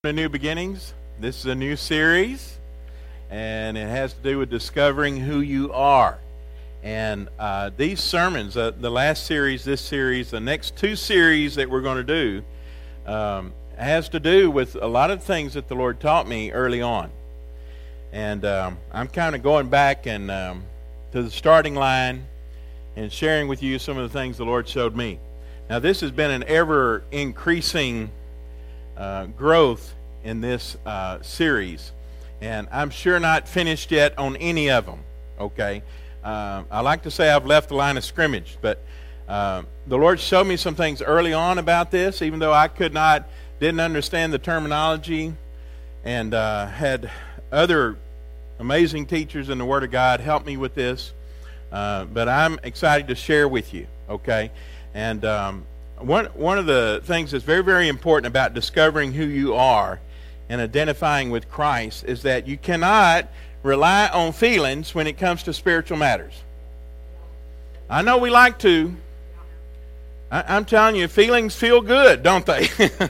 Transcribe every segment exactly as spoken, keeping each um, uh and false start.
to New Beginnings. This is a new series, and it has to do with discovering who you are. And uh, these sermons, uh, the last series, this series, the next two series that we're going to do, um, has to do with a lot of things that the Lord taught me early on. And um, I'm kind of going back and um, to the starting line and sharing with you some of the things the Lord showed me. Now, this has been an ever-increasing uh, growth in this uh, series, and I'm sure not finished yet on any of them, okay? Uh, I like to say I've left the line of scrimmage, but uh, the Lord showed me some things early on about this, even though I could not, didn't understand the terminology, and uh, had other amazing teachers in the Word of God help me with this, uh, but I'm excited to share with you, okay? And um, one one of the things that's very, very important about discovering who you are and identifying with Christ is that you cannot rely on feelings when it comes to spiritual matters. I know we like to. I, I'm telling you, feelings feel good, don't they?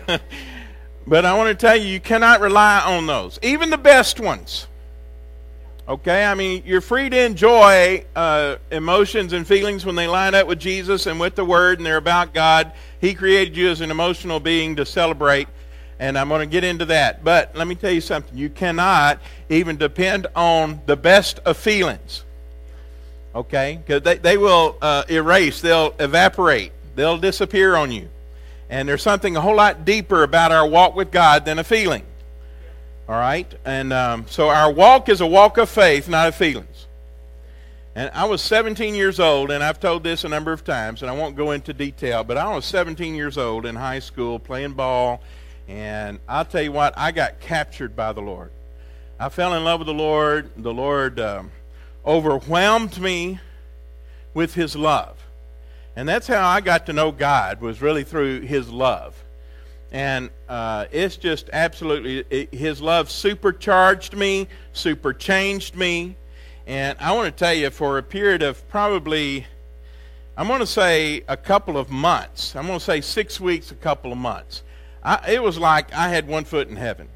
But I want to tell you, you cannot rely on those, even the best ones. Okay, I mean, you're free to enjoy uh, emotions and feelings when they line up with Jesus and with the Word and they're about God. He created you as an emotional being to celebrate, and I'm going to get into that. But let me tell you something. You cannot even depend on the best of feelings, okay? Because they, they will uh, erase, they'll evaporate, they'll disappear on you. And there's something a whole lot deeper about our walk with God than a feeling. All right, and um, so our walk is a walk of faith, not of feelings. And I was seventeen years old, and I've told this a number of times, and I won't go into detail, but I was seventeen years old in high school playing ball, and I'll tell you what, I got captured by the Lord. I fell in love with the Lord. The Lord um, overwhelmed me with His love. And that's how I got to know God, was really through His love. And uh, it's just absolutely, it, His love supercharged me, superchanged me. And I want to tell you, for a period of probably, I'm going to say a couple of months, I'm going to say six weeks, a couple of months, I, it was like I had one foot in heaven.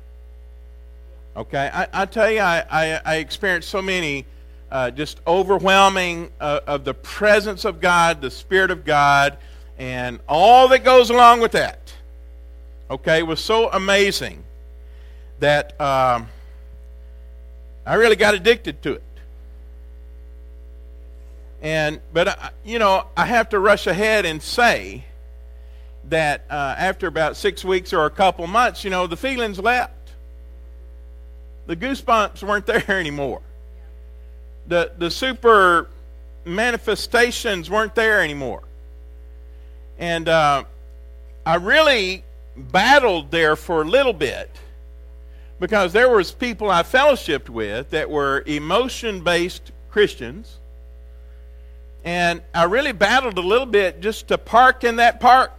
Okay, I, I tell you, I, I, I experienced so many uh, just overwhelming uh, of the presence of God, the Spirit of God, and all that goes along with that. Okay, it was so amazing that um, I really got addicted to it. And but I, you know, I have to rush ahead and say that uh, after about six weeks or a couple months, you know, the feelings left. The goosebumps weren't there anymore. The the super manifestations weren't there anymore. And uh, I really battled there for a little bit, because there was people I fellowshiped with that were emotion-based Christians, and I really battled a little bit just to park in that park.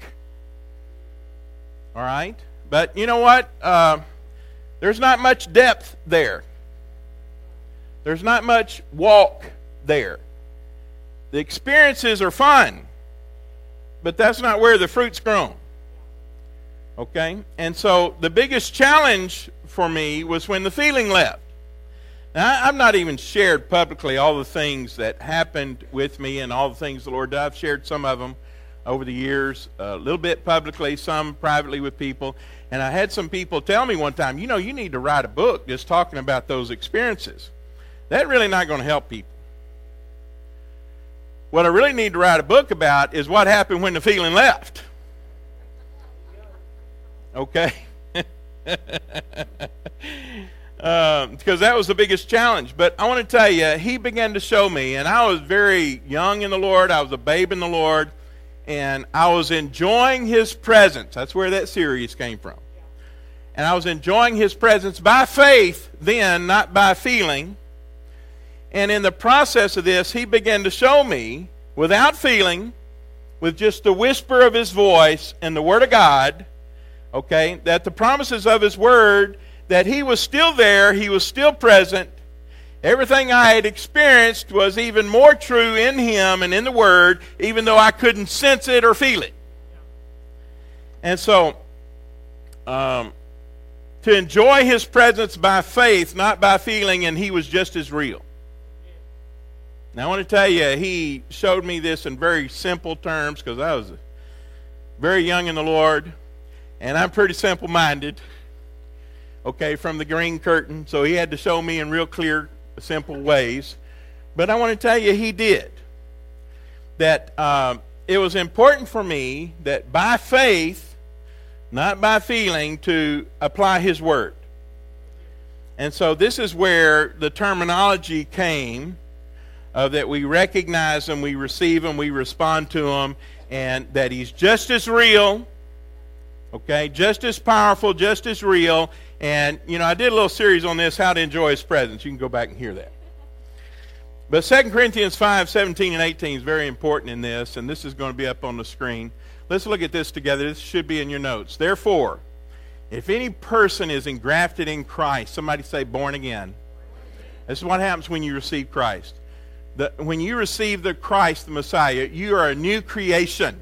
All right? But you know what? Uh, there's not much depth there. There's not much walk there. The experiences are fun, but that's not where the fruit's grown. Okay? And so the biggest challenge for me was when the feeling left. Now, I've not even shared publicly all the things that happened with me and all the things the Lord did. I've shared some of them over the years, a little bit publicly, some privately with people. And I had some people tell me one time, you know, you need to write a book just talking about those experiences. That's really not going to help people. What I really need to write a book about is what happened when the feeling left. Okay? uh, because that was the biggest challenge. But I want to tell you, He began to show me, and I was very young in the Lord. I was a babe in the Lord, and I was enjoying His presence. That's where that series came from. And I was enjoying His presence by faith then, not by feeling. And in the process of this, He began to show me, without feeling, with just the whisper of His voice and the Word of God, okay, that the promises of His Word, that He was still there, He was still present. Everything I had experienced was even more true in Him and in the Word, even though I couldn't sense it or feel it. And so, um, to enjoy his presence by faith, not by feeling, and he was just as real. Now I want to tell you, he showed me this in very simple terms because I was very young in the Lord, and I'm pretty simple-minded, okay, from the green curtain, so he had to show me in real clear, simple ways. But I want to tell you, he did. That um, it was important for me that by faith, not by feeling, to apply his word. And so this is where the terminology came, uh, that we recognize them, we receive them, we respond to them, and that he's just as real, okay, just as powerful, just as real. And, you know, I did a little series on this, how to enjoy his presence. You can go back and hear that. But Second Corinthians five, seventeen and eighteen is very important in this, and this is going to be up on the screen. Let's look at this together. This should be in your notes. Therefore, if any person is engrafted in Christ, somebody say born again. This is what happens when you receive Christ. The, when you receive the Christ, the Messiah, you are a new creation.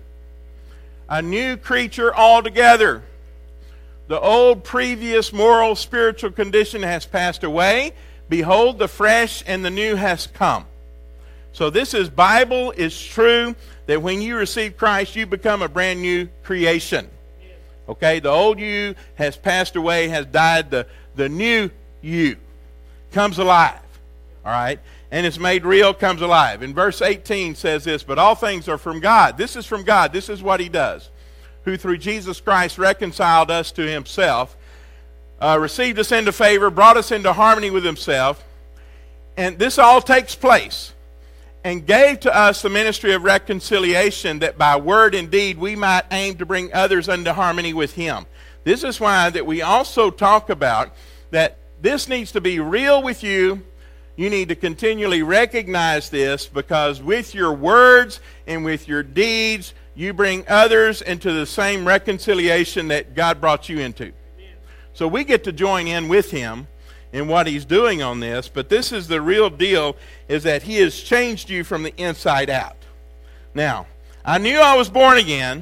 A new creature altogether. The old previous moral, spiritual condition has passed away. Behold, the fresh and the new has come. So this is Bible, is true, that when you receive Christ, you become a brand new creation. Okay, the old you has passed away, has died. The, the new you comes alive. All right, and it's made real, comes alive. In verse eighteen says this, but all things are from God. This is from God. This is what he does. Who through Jesus Christ reconciled us to himself, Uh, received us into favor, brought us into harmony with himself. And this all takes place. And gave to us the ministry of reconciliation, that by word and deed we might aim to bring others into harmony with him. This is why that we also talk about that this needs to be real with you. You need to continually recognize this, because with your words and with your deeds, you bring others into the same reconciliation that God brought you into. So we get to join in with him in what he's doing on this, but this is the real deal, is that he has changed you from the inside out. Now, I knew I was born again.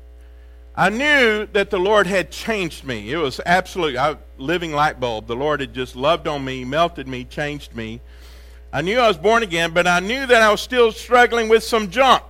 I knew that the Lord had changed me. It was absolutely a living light bulb. The Lord had just loved on me, melted me, changed me. I knew I was born again, but I knew that I was still struggling with some junk.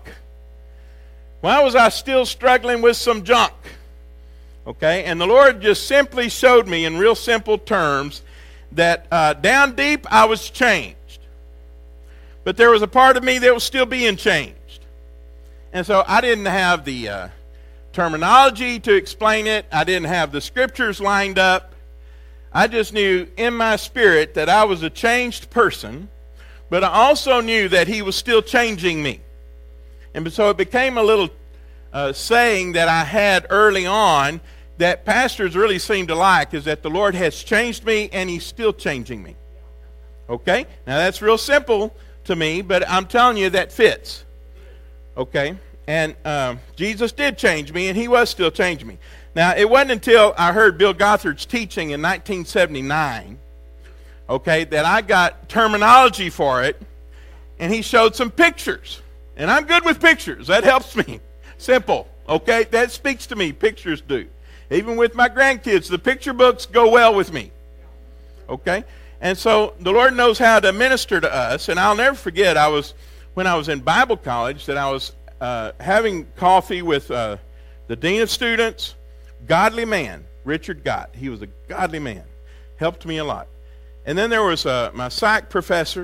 Why was I still struggling with some junk? Okay, and the Lord just simply showed me in real simple terms that uh, down deep I was changed. But there was a part of me that was still being changed. And so I didn't have the uh, terminology to explain it. I didn't have the scriptures lined up. I just knew in my spirit that I was a changed person, but I also knew that he was still changing me. And so it became a little Uh, saying that I had early on that pastors really seem to like, is that the Lord has changed me and he's still changing me. Okay? Now that's real simple to me, but I'm telling you that fits. Okay? And um, Jesus did change me, and he was still changing me. Now, it wasn't until I heard Bill Gothard's teaching in nineteen seventy-nine, okay, that I got terminology for it, and he showed some pictures. And I'm good with pictures. That helps me. Simple, okay? That speaks to me. Pictures do. Even with my grandkids, the picture books go well with me, okay? And so the Lord knows how to minister to us. And I'll never forget, I was when I was in Bible college, that I was uh, having coffee with uh, the dean of students, godly man, Richard Gott. He was a godly man. Helped me a lot. And then there was uh, my psych professor,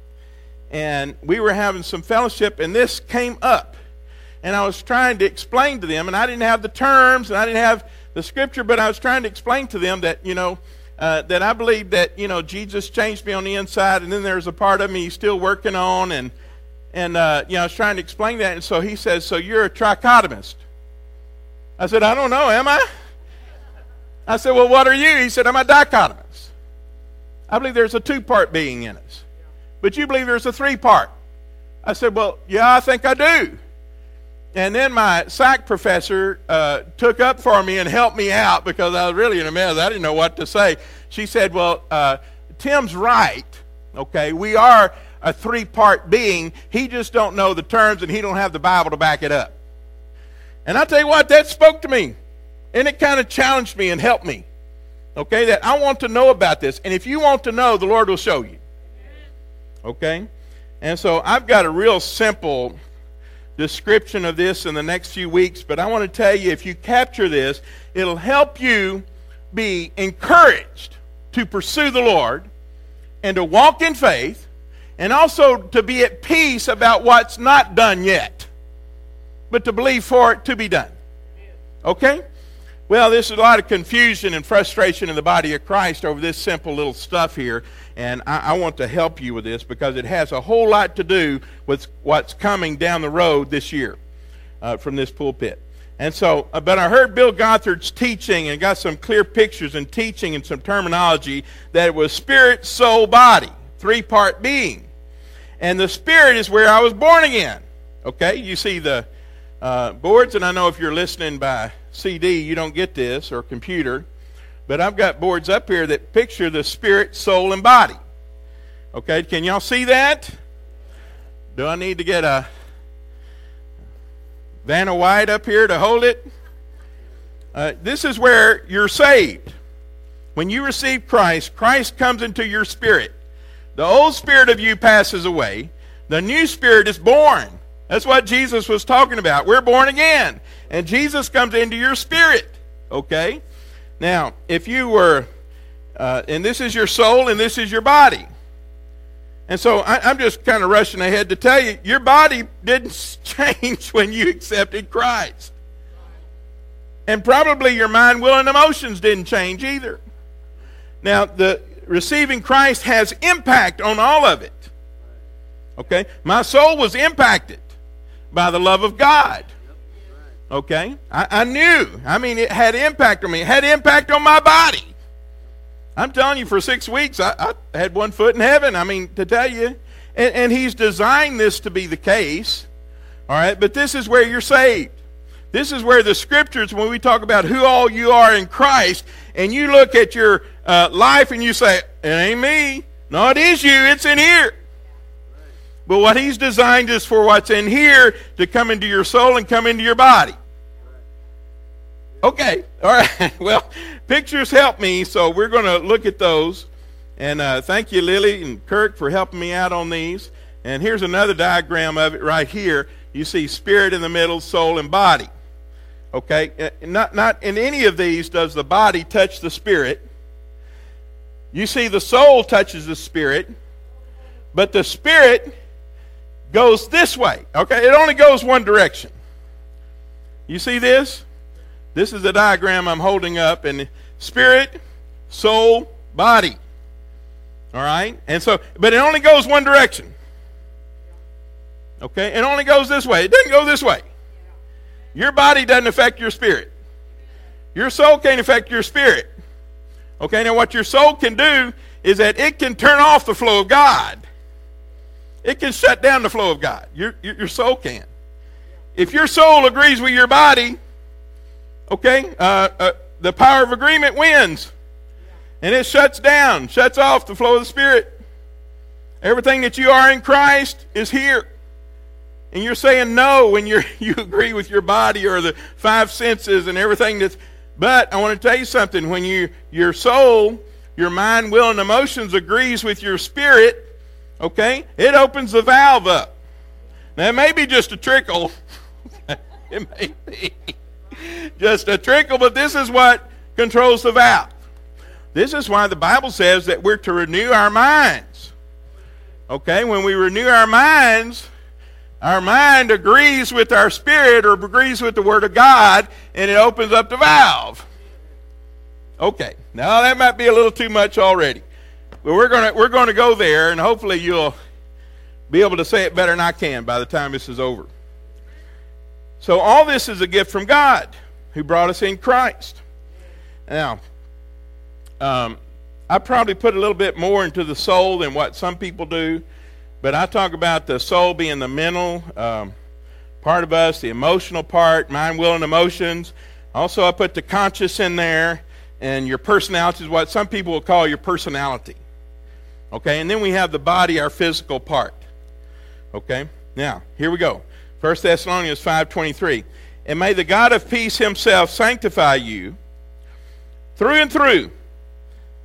and we were having some fellowship, and this came up. And I was trying to explain to them, and I didn't have the terms, and I didn't have the scripture, but I was trying to explain to them that, you know, uh, that I believe that, you know, Jesus changed me on the inside, and then there's a part of me he's still working on, and, and uh, you know, I was trying to explain that, and so he says, so you're a trichotomist. I said, I don't know, am I? I said, well, what are you? He said, I'm a dichotomist. I believe there's a two-part being in us, but you believe there's a three-part. I said, well, yeah, I think I do. And then my psych professor uh, took up for me and helped me out, because I was really in a mess. I didn't know what to say. She said, well, uh, Tim's right, okay? We are a three-part being. He just don't know the terms, and he don't have the Bible to back it up. And I tell you what, that spoke to me. And it kind of challenged me and helped me. Okay, that I want to know about this. And if you want to know, the Lord will show you. Okay? And so I've got a real simple description of this in the next few weeks, but I want to tell you, if you capture this, it'll help you be encouraged to pursue the Lord and to walk in faith, and also to be at peace about what's not done yet, but to believe for it to be done. Okay? Well, there's a lot of confusion and frustration in the body of Christ over this simple little stuff here, and I, I want to help you with this because it has a whole lot to do with what's coming down the road this year uh, from this pulpit. And so, uh, but I heard Bill Gothard's teaching and got some clear pictures and teaching and some terminology that it was spirit, soul, body, three-part being. And the spirit is where I was born again. Okay, you see the uh, boards, and I know if you're listening by C D, you don't get this, or computer, but I've got boards up here that picture the spirit, soul, and body. Okay, can y'all see that? Do I need to get a Vanna White up here to hold it? Uh, this is where you're saved. When you receive Christ, Christ comes into your spirit. The old spirit of you passes away. The new spirit is born. That's what Jesus was talking about. We're born again. And Jesus comes into your spirit. Okay? Now, if you were, uh, and this is your soul and this is your body. And so I, I'm just kind of rushing ahead to tell you, your body didn't change when you accepted Christ. And probably your mind, will, and emotions didn't change either. Now, the receiving Christ has impact on all of it. Okay? My soul was impacted by the love of God. Okay? I, I knew. I mean, it had impact on me. It had impact on my body. I'm telling you, for six weeks, I, I had one foot in heaven. I mean, to tell you. And, and he's designed this to be the case. All right? But this is where you're saved. This is where the scriptures, when we talk about who all you are in Christ, and you look at your uh, life and you say, it ain't me. No, it is you. It's in here. But what he's designed is for what's in here to come into your soul and come into your body. Okay. All right. Well, pictures help me, so we're going to look at those. And uh, thank you, Lily and Kirk, for helping me out on these. And here's another diagram of it right here. You see spirit in the middle, soul, and body. Okay? Not, not in any of these does the body touch the spirit. You see the soul touches the spirit, but the spirit goes this way. Okay? It only goes one direction. You see this? This is the diagram I'm holding up, and spirit, soul, body. All right? And so, but it only goes one direction. Okay? It only goes this way. It doesn't go this way. Your body doesn't affect your spirit. Your soul can't affect your spirit. Okay? Now what your soul can do is that it can turn off the flow of God. It can shut down the flow of God. Your, your, your soul can. If your soul agrees with your body, okay, uh, uh, the power of agreement wins. And it shuts down, shuts off the flow of the Spirit. Everything that you are in Christ is here. And you're saying no when you're, you agree with your body or the five senses and everything that's... But I want to tell you something. When you, your soul, your mind, will, and emotions agrees with your spirit, okay, it opens the valve up. Now, it may be just a trickle. It may be just a trickle, but this is what controls the valve. This is why the Bible says that we're to renew our minds. Okay, when we renew our minds, our mind agrees with our spirit or agrees with the Word of God, and it opens up the valve. Okay, now that might be a little too much already. But we're going to we're going to go there, and hopefully you'll be able to say it better than I can by the time this is over. So all this is a gift from God, who brought us in Christ. Now, um, I probably put a little bit more into the soul than what some people do, but I talk about the soul being the mental um, part of us, the emotional part, mind, will, and emotions. Also, I put the conscious in there, and your personality is what some people will call your personality. Okay, and then we have the body, our physical part. Okay, now, here we go. First Thessalonians five twenty-three. And may the God of peace himself sanctify you through and through.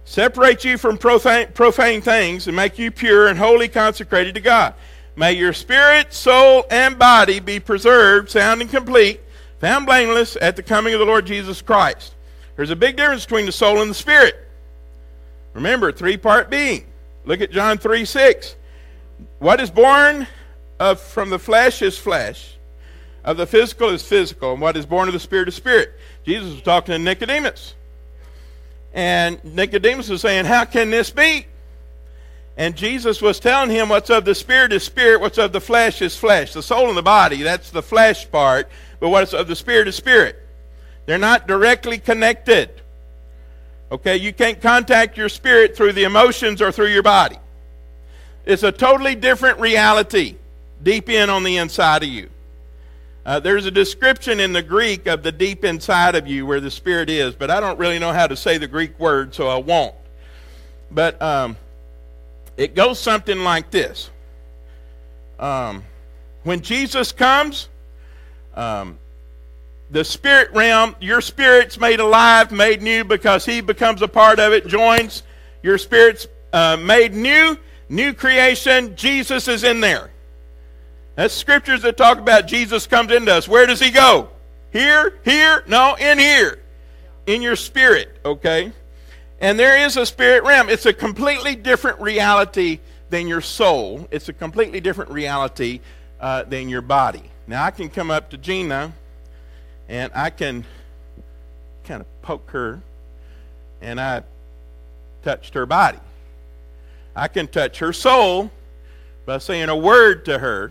separate you from profane, profane things and make you pure and wholly consecrated to God. May your spirit, soul, and body be preserved, sound and complete, found blameless at the coming of the Lord Jesus Christ. There's a big difference between the soul and the spirit. Remember, three-part being. Look at John three six. What is born of from the flesh is flesh, of the physical is physical, and what is born of the spirit is spirit. Jesus was talking to Nicodemus. And Nicodemus was saying, how can this be? And Jesus was telling him what's of the spirit is spirit, what's of the flesh is flesh. The soul and the body, that's the flesh part, but what's of the spirit is spirit. They're not directly connected. Okay, you can't contact your spirit through the emotions or through your body. It's a totally different reality deep in on the inside of you. Uh, there's a description in the Greek of the deep inside of you where the spirit is, but I don't really know how to say the Greek word, so I won't. But um, it goes something like this. Um, when Jesus comes, um, the spirit realm, your spirit's made alive, made new, because he becomes a part of it, joins. Your spirit's uh, made new, new creation. Jesus is in there. That's scriptures that talk about Jesus comes into us. Where does he go? Here? Here? No, in here. In your spirit, okay? And there is a spirit realm. It's a completely different reality than your soul. It's a completely different reality uh, than your body. Now, I can come up to Gina, and I can kind of poke her, and I touched her body. I can touch her soul by saying a word to her.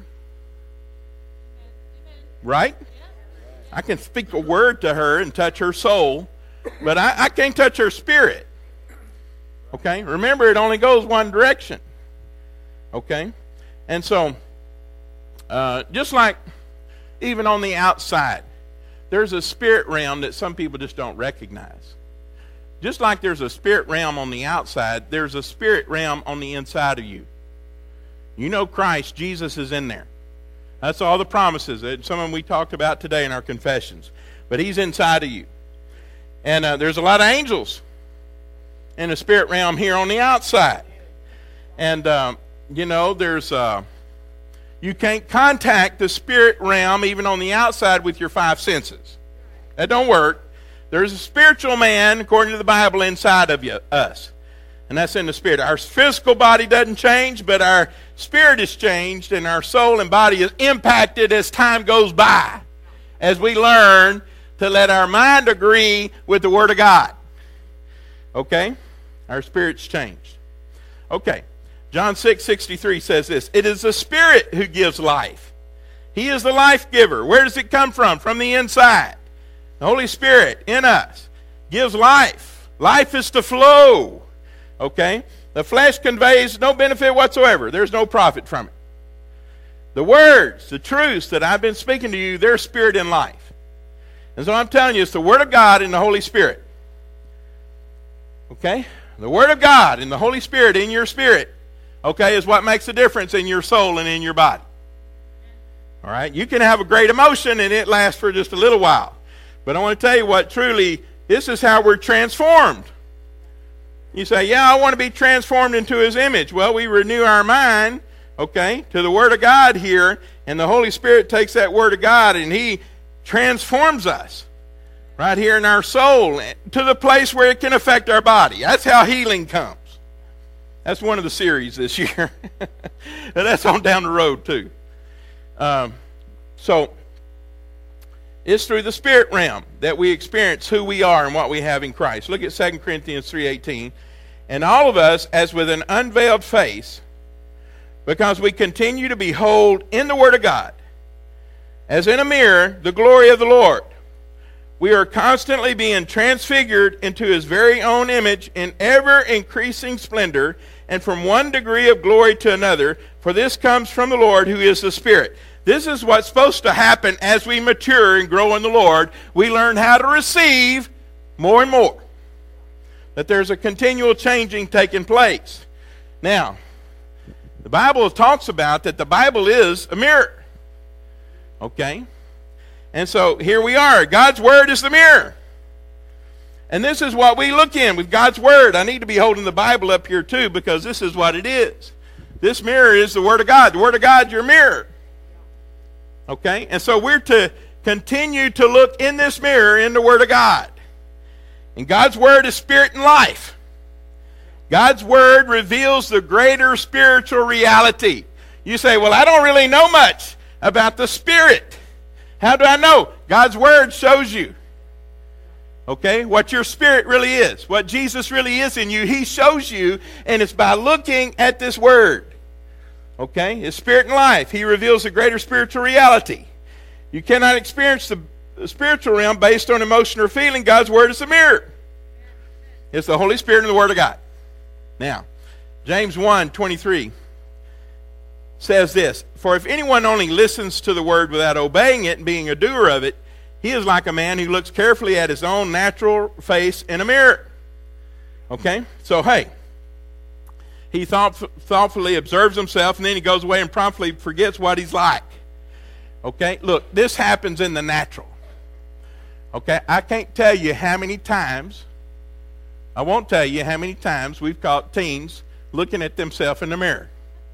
Right? I can speak a word to her and touch her soul, but I, I can't touch her spirit. Okay? Remember, it only goes one direction. Okay? And so, uh, just like even on the outside, there's a spirit realm that some people just don't recognize. Just like there's a spirit realm on the outside, there's a spirit realm on the inside of you. You know Christ, Jesus is in there. That's all the promises. Some of them we talked about today in our confessions. But he's inside of you. And uh, there's a lot of angels in the spirit realm here on the outside. And, um, you know, there's... Uh, you can't contact the spirit realm even on the outside with your five senses. That don't work. There's a spiritual man, according to the Bible, inside of you, us. And that's in the spirit. Our physical body doesn't change, but our spirit is changed, and our soul and body is impacted as time goes by, as we learn to let our mind agree with the Word of God. Okay? Our spirit's changed. Okay. John six sixty-three says this, it is the Spirit who gives life. He is the life giver. Where does it come from? From the inside. The Holy Spirit in us gives life. Life is to flow. Okay? The flesh conveys no benefit whatsoever. There's no profit from it. The words, the truths that I've been speaking to you, they're spirit and life. And so I'm telling you, it's the Word of God and the Holy Spirit. Okay? The Word of God and the Holy Spirit in your spirit, okay, is what makes a difference in your soul and in your body. All right? You can have a great emotion and it lasts for just a little while. But I want to tell you what truly, this is how we're transformed. You say, yeah, I want to be transformed into His image. Well, we renew our mind, okay, to the Word of God here, and the Holy Spirit takes that Word of God and He transforms us right here in our soul to the place where it can affect our body. That's how healing comes. That's one of the series this year. And that's on down the road too. Um, so, it's through the spirit realm that we experience who we are and what we have in Christ. Look at Second Corinthians three eighteen. And all of us, as with an unveiled face, because we continue to behold in the Word of God, as in a mirror, the glory of the Lord, we are constantly being transfigured into His very own image in ever-increasing splendor, and from one degree of glory to another, for this comes from the Lord, who is the Spirit. This is what's supposed to happen as we mature and grow in the Lord. We learn how to receive more and more. That there's a continual changing taking place. Now, the Bible talks about that the Bible is a mirror. Okay? And so here we are. God's Word is the mirror. And this is what we look in with God's Word. I need to be holding the Bible up here too, because this is what it is. This mirror is the Word of God. The Word of God is your mirror. Okay? And so we're to continue to look in this mirror in the Word of God. And God's Word is spirit and life. God's Word reveals the greater spiritual reality. You say, well, I don't really know much about the Spirit. How do I know? God's Word shows you. Okay? What your spirit really is. What Jesus really is in you. He shows you, and it's by looking at this Word. Okay? It's spirit and life. He reveals the greater spiritual reality. You cannot experience the the spiritual realm based on emotion or feeling. God's Word is a mirror. It's the Holy Spirit and the Word of God. Now, James one twenty-three says this, for if anyone only listens to the Word without obeying it and being a doer of it, he is like a man who looks carefully at his own natural face in a mirror. Okay? So, hey, he thought, thoughtfully observes himself, and then he goes away and promptly forgets what he's like. Okay? Look, this happens in the natural. Okay, I can't tell you how many times, I won't tell you how many times we've caught teens looking at themselves in the mirror.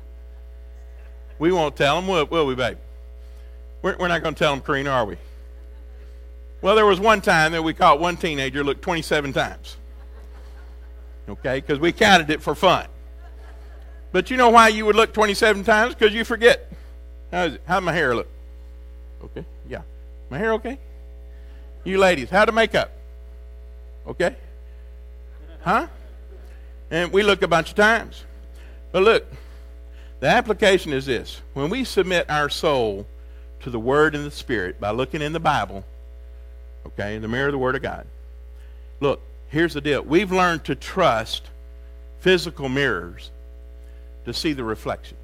We won't tell them, will, will we, babe? We're, we're not going to tell them, Karina, are we? Well, there was one time that we caught one teenager look twenty-seven times. Okay, because we counted it for fun. But you know why you would look twenty-seven times? Because you forget. How is it? How'd my hair look? Okay, yeah. My hair okay? You ladies, how to make up? Okay? Huh? And we look a bunch of times. But look, the application is this. When we submit our soul to the Word and the Spirit by looking in the Bible, okay, in the mirror of the Word of God, look, here's the deal. We've learned to trust physical mirrors to see the reflection.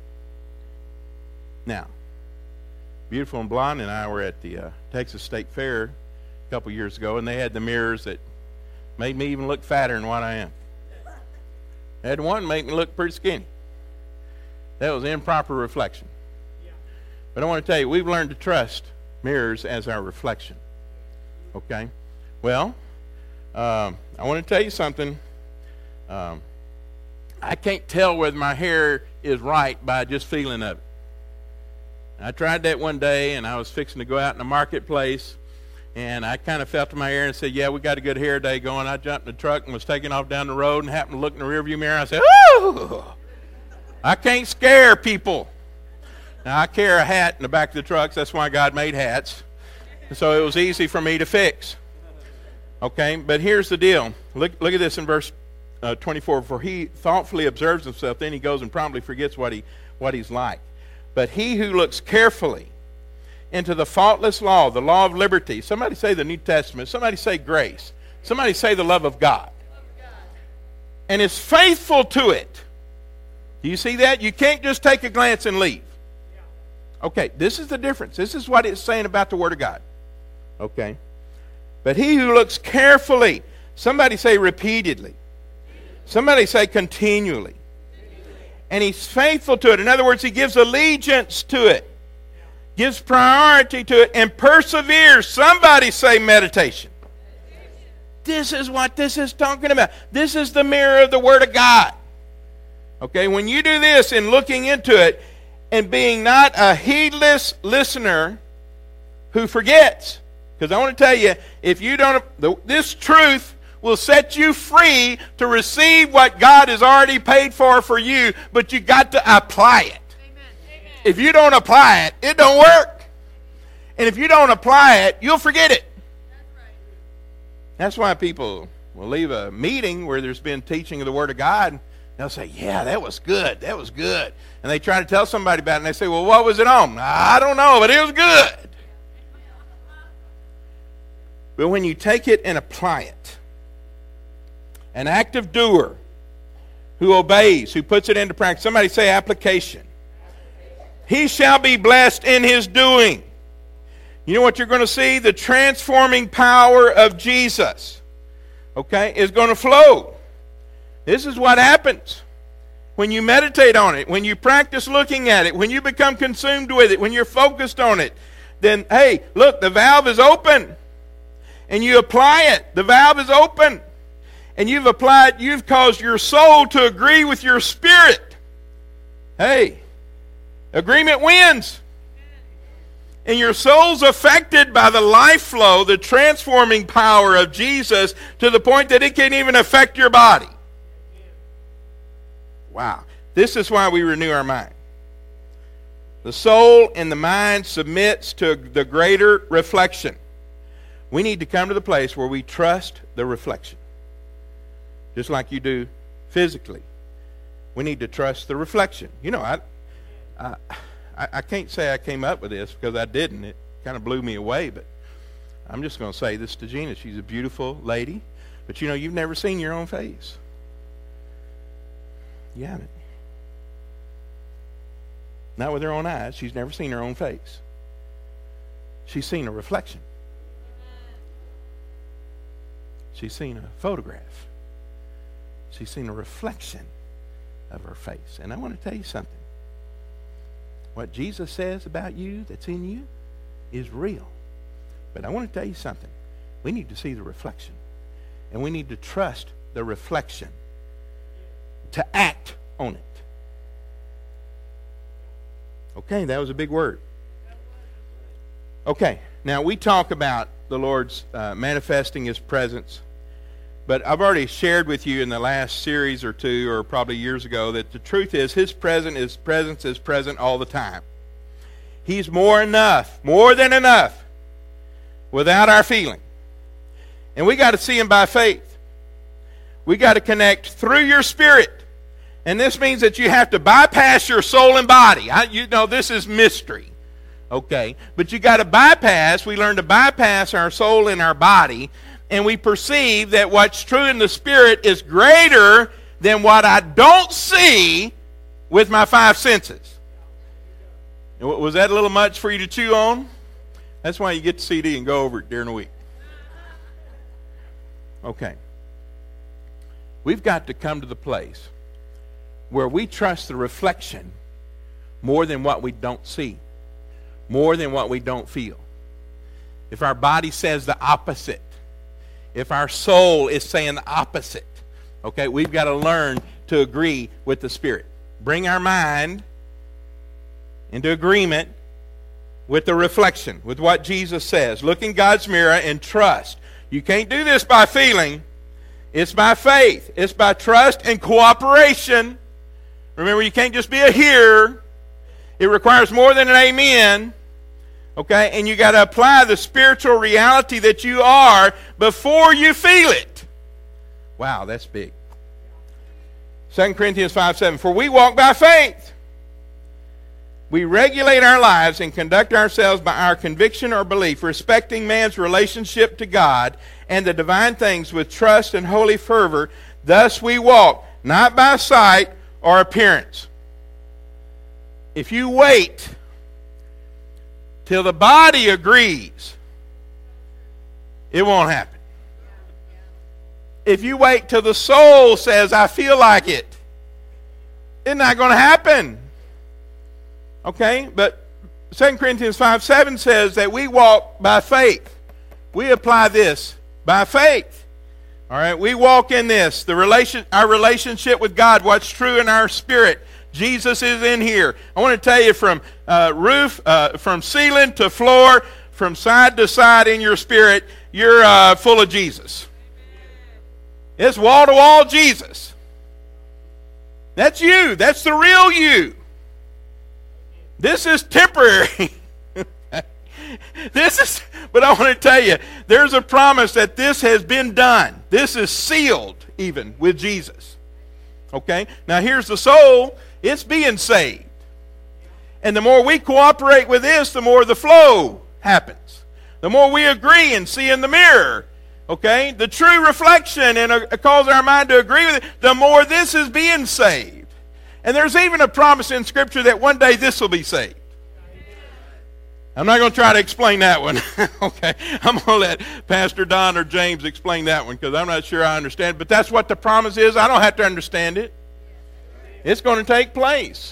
Now, Beautiful and Blonde and I were at the uh, Texas State Fair a couple years ago, and they had the mirrors that made me even look fatter than what I am. They had one make me look pretty skinny. That was improper reflection. Yeah. But I want to tell you, we've learned to trust mirrors as our reflection. Okay? Well, um, I want to tell you something. Um, I can't tell whether my hair is right by just feeling of it. I tried that one day, and I was fixing to go out in the marketplace, and I kind of felt in my hair and said, yeah, we got a good hair day going. I jumped in the truck and was taking off down the road and happened to look in the rearview mirror. I said, ooh, I can't scare people. Now, I carry a hat in the back of the trucks. That's why God made hats. So it was easy for me to fix. Okay, but here's the deal. Look, look at this in verse uh, twenty-four. For he thoughtfully observes himself, then he goes and promptly forgets what he what he's like. But he who looks carefully into the faultless law, the law of liberty. Somebody say the New Testament. Somebody say grace. Somebody say the love of God. Love of God. And is faithful to it. Do you see that? You can't just take a glance and leave. Yeah. Okay, this is the difference. This is what it's saying about the Word of God. Okay. But he who looks carefully. Somebody say repeatedly. Somebody say continually. And he's faithful to it. In other words, he gives allegiance to it. Gives priority to it and perseveres. Somebody say meditation. meditation. This is what this is talking about. This is the mirror of the Word of God. Okay, when you do this in looking into it and being not a heedless listener who forgets. Because I want to tell you, if you don't, this truth will set you free to receive what God has already paid for for you, but you got to apply it. If you don't apply it, it don't work. And if you don't apply it, you'll forget it. That's right. That's why people will leave a meeting where there's been teaching of the Word of God, and they'll say, yeah, that was good, that was good. And they try to tell somebody about it, and they say, well, what was it on? I don't know, but it was good. But when you take it and apply it, an active doer who obeys, who puts it into practice, somebody say application. He shall be blessed in his doing. You know what you're going to see? The transforming power of Jesus, okay, is going to flow. This is what happens when you meditate on it, when you practice looking at it, when you become consumed with it, when you're focused on it. Then, hey, look, the valve is open. and you apply it. The valve is open. And you've applied, you've caused your soul to agree with your spirit. Hey, agreement wins. And your soul's affected by the life flow, the transforming power of Jesus, to the point that it can't even affect your body. Wow. This is why we renew our mind. The soul and the mind submits to the greater reflection. We need to come to the place where we trust the reflection. Just like you do physically. We need to trust the reflection. You know, I, I, I can't say I came up with this because I didn't. It kind of blew me away, but I'm just going to say this to Gina. She's a beautiful lady, but you know, you've never seen your own face. You haven't. Not with her own eyes. She's never seen her own face. She's seen a reflection. She's seen a photograph. She's seen a reflection of her face. And I want to tell you something. What Jesus says about you that's in you is real. But I want to tell you something. We need to see the reflection. And we need to trust the reflection to act on it. Okay, that was a big word. Okay, now we talk about the Lord's uh, manifesting His presence. But I've already shared with you in the last series or two, or probably years ago, that the truth is His presence is presence is present all the time. He's more enough, more than enough, without our feeling. And we got to see Him by faith. We got to connect through your spirit. And this means that you have to bypass your soul and body. I, you know, this is mystery. Okay? But you got to bypass, we learn to bypass our soul and our body, and we perceive that what's true in the spirit is greater than what I don't see with my five senses. Was that a little much for you to chew on? That's why you get the C D and go over it during the week. Okay. We've got to come to the place where we trust the reflection more than what we don't see, more than what we don't feel. If our body says the opposite, if our soul is saying the opposite, okay, we've got to learn to agree with the Spirit. Bring our mind into agreement with the reflection, with what Jesus says. Look in God's mirror and trust. You can't do this by feeling. It's by faith. It's by trust and cooperation. Remember, you can't just be a hearer. It requires more than an amen. Okay? And you got to apply the spiritual reality that you are before you feel it. Wow, that's big. Second Corinthians five seven. For we walk by faith. We regulate our lives and conduct ourselves by our conviction or belief, respecting man's relationship to God and the divine things with trust and holy fervor. Thus we walk, not by sight or appearance. If you wait till the body agrees, it won't happen. If you wait till the soul says, I feel like it, it's not going to happen. Okay? But Second Corinthians five seven says that we walk by faith. We apply this by faith. All right? We walk in this. The relation, our relationship with God, what's true in our spirit. Jesus is in here. I want to tell you from uh, roof, uh, from ceiling to floor, from side to side in your spirit, you're uh, full of Jesus. It's wall-to-wall Jesus. That's you. That's the real you. This is temporary. This is, but I want to tell you, there's a promise that this has been done. This is sealed even with Jesus. Okay? Now here's the soul. It's being saved. And the more we cooperate with this, the more the flow happens. The more we agree and see in the mirror, okay, the true reflection and uh, cause our mind to agree with it, the more this is being saved. And there's even a promise in Scripture that one day this will be saved. I'm not going to try to explain that one. Okay, I'm going to let Pastor Don or James explain that one because I'm not sure I understand. But that's what the promise is. I don't have to understand it. It's going to take place.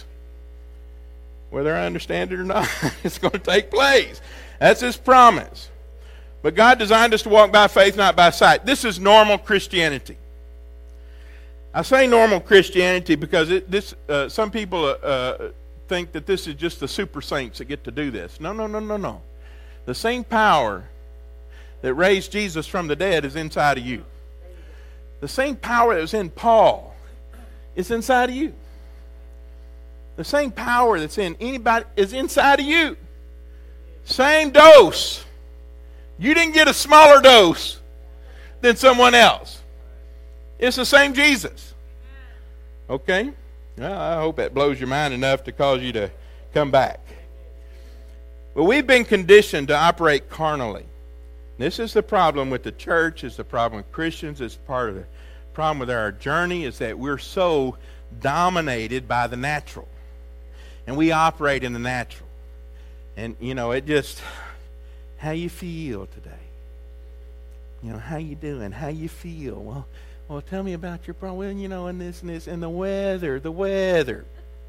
Whether I understand it or not, it's going to take place. That's His promise. But God designed us to walk by faith, not by sight. This is normal Christianity. I say normal Christianity because it, this uh, some people uh, uh, think that this is just the super saints that get to do this. No, no, no, no, no. The same power that raised Jesus from the dead is inside of you. The same power that was in Paul is inside of you. The same power that's in anybody is inside of you. Same dose. You didn't get a smaller dose than someone else. It's the same Jesus. Okay? Well, I hope that blows your mind enough to cause you to come back. But we've been conditioned to operate carnally. This is the problem with the church. It's the problem with Christians. It's part of the problem with our journey is that we're so dominated by the natural. And we operate in the natural. And, you know, it just, how you feel today? You know, how you doing? How you feel? Well, well, tell me about your problem. Well, you know, and this and this, and the weather, the weather.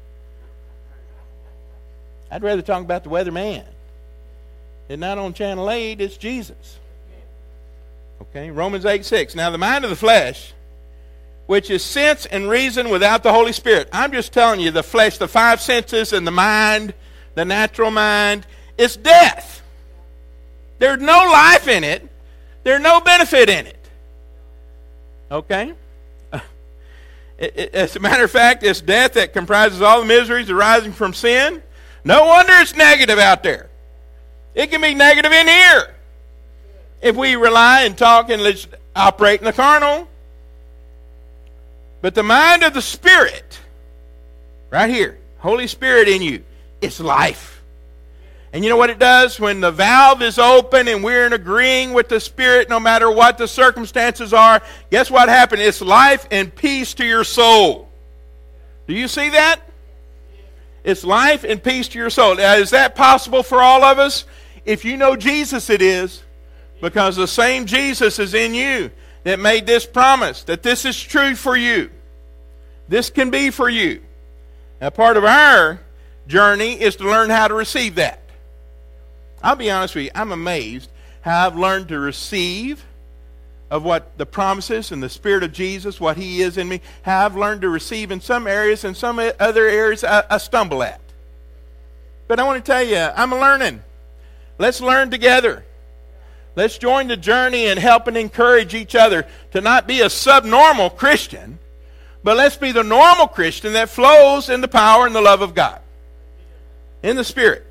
I'd rather talk about the weatherman. It's not on Channel eight, it's Jesus. Okay, Romans eight six. Now the mind of the flesh, which is sense and reason without the Holy Spirit. I'm just telling you, the flesh, the five senses and the mind, the natural mind, it's death. There's no life in it. There's no benefit in it. Okay? It, it, as a matter of fact, it's death that comprises all the miseries arising from sin. No wonder it's negative out there. It can be negative in here. If we rely and talk and let's operate in the carnal. But the mind of the Spirit, right here, Holy Spirit in you, it's life. And you know what it does? When the valve is open and we're in agreeing with the Spirit, no matter what the circumstances are, guess what happens? It's life and peace to your soul. Do you see that? It's life and peace to your soul. Now, is that possible for all of us? If you know Jesus, it is. Because the same Jesus is in you that made this promise, that this is true for you. This can be for you. Now, part of our journey is to learn how to receive that. I'll be honest with you, I'm amazed how I've learned to receive of what the promises and the Spirit of Jesus, what He is in me, how I've learned to receive in some areas and some other areas I, I stumble at. But I want to tell you, I'm learning. Let's learn together. Let's join the journey and help and encourage each other to not be a subnormal Christian, but let's be the normal Christian that flows in the power and the love of God. In the Spirit.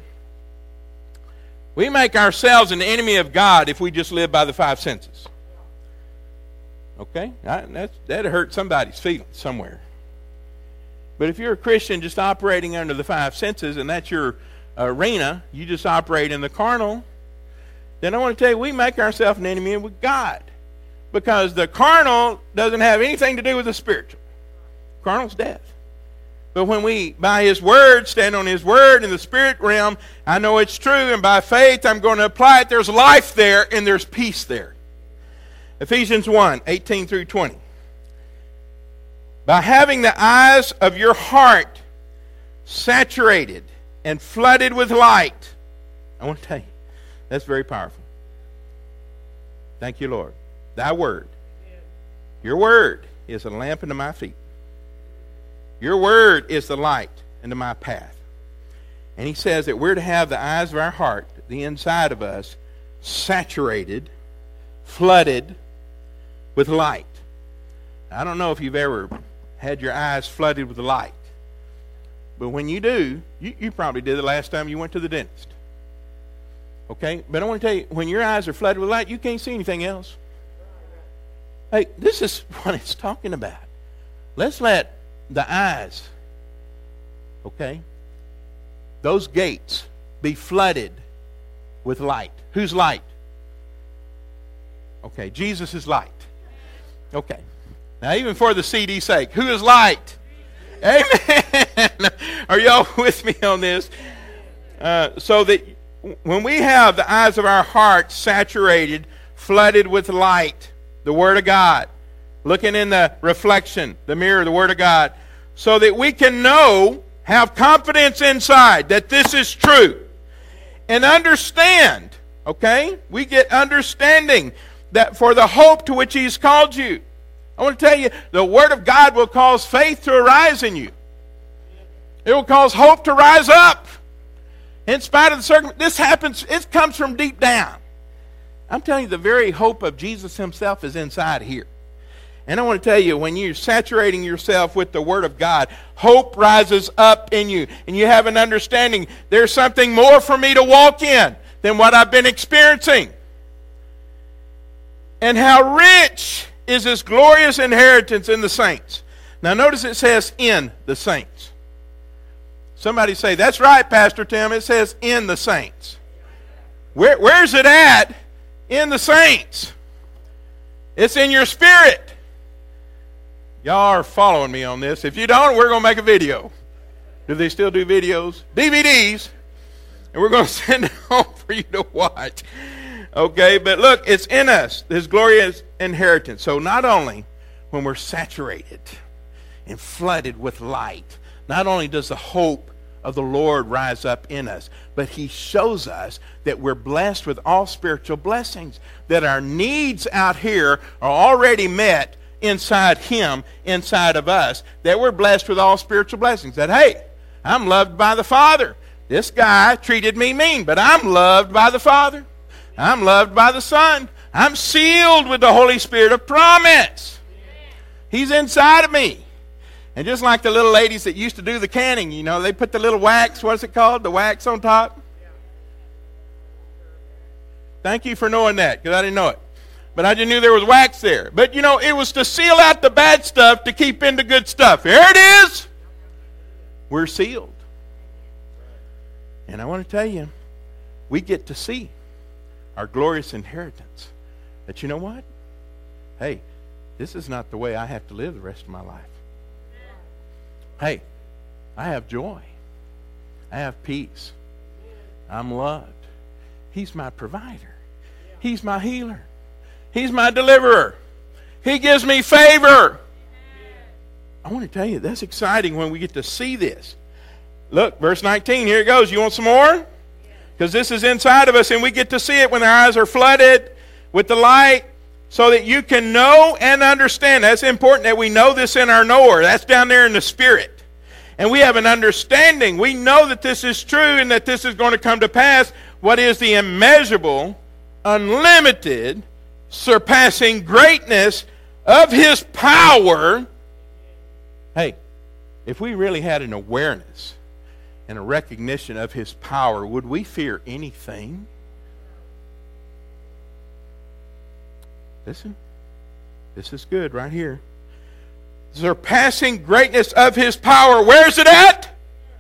We make ourselves an enemy of God if we just live by the five senses. Okay? That's, that'll hurt somebody's feelings somewhere. But if you're a Christian just operating under the five senses and that's your arena, you just operate in the carnal, then I want to tell you, we make ourselves an enemy with God. Because the carnal doesn't have anything to do with the spiritual. Carnal's death. But when we, by His Word, stand on His Word in the spirit realm, I know it's true, and by faith I'm going to apply it. There's life there, and there's peace there. Ephesians one, eighteen through twenty. By having the eyes of your heart saturated and flooded with light. I want to tell you, that's very powerful. Thank you, Lord. Thy Word. Your Word is a lamp unto my feet. Your Word is the light into my path. And He says that we're to have the eyes of our heart, the inside of us, saturated, flooded with light. I don't know if you've ever had your eyes flooded with light. But when you do, you, you probably did the last time you went to the dentist. Okay? But I want to tell you, when your eyes are flooded with light, you can't see anything else. Hey, this is what it's talking about. Let's let the eyes, okay, those gates be flooded with light. Whose light? Okay, Jesus is light. Okay. Now, even for the C D's sake, who is light? Amen. Are y'all with me on this? Uh, so that when we have the eyes of our heart saturated, flooded with light, the Word of God, looking in the reflection, the mirror, the Word of God, so that we can know, have confidence inside that this is true, and understand, Okay? We get understanding that for the hope to which He's called you. I want to tell you, the Word of God will cause faith to arise in you. It will cause hope to rise up. In spite of the circumstances, this happens, it comes from deep down. I'm telling you, the very hope of Jesus Himself is inside here. And I want to tell you, when you're saturating yourself with the Word of God, hope rises up in you. And you have an understanding, there's something more for me to walk in than what I've been experiencing. And how rich is this glorious inheritance in the saints. Now notice it says in the saints. Somebody say, that's right, Pastor Tim. It says in the saints. Where, where's it at? In the saints. It's in your spirit. Y'all are following me on this. If you don't, we're going to make a video. Do they still do videos? D V Ds. And we're going to send it home for you to watch. Okay, but look, it's in us, this glorious inheritance. So not only when we're saturated and flooded with light, not only does the hope of the Lord rise up in us, but He shows us that we're blessed with all spiritual blessings, that our needs out here are already met inside Him, inside of us, that we're blessed with all spiritual blessings. That, hey, I'm loved by the Father. This guy treated me mean, but I'm loved by the Father. I'm loved by the Son. I'm sealed with the Holy Spirit of promise. He's inside of me. And just like the little ladies that used to do the canning, you know, they put the little wax, what's it called? The wax on top. Thank you for knowing that, because I didn't know it. But I just knew there was wax there. But, you know, it was to seal out the bad stuff to keep in the good stuff. Here it is. We're sealed. And I want to tell you, we get to see our glorious inheritance. That you know what? Hey, this is not the way I have to live the rest of my life. Hey, I have joy. I have peace. I'm loved. He's my provider. He's my healer. He's my deliverer. He gives me favor. I want to tell you, that's exciting when we get to see this. Look, verse nineteen, here it goes. You want some more? Because this is inside of us, and we get to see it when our eyes are flooded with the light, so that you can know and understand. That's important that we know this in our knower. That's down there in the spirit. And we have an understanding. We know that this is true and that this is going to come to pass. What is the immeasurable, unlimited, surpassing greatness of His power. Hey, if we really had an awareness and a recognition of His power, would we fear anything? Listen, this is good right here. Surpassing greatness of His power. Where's it at?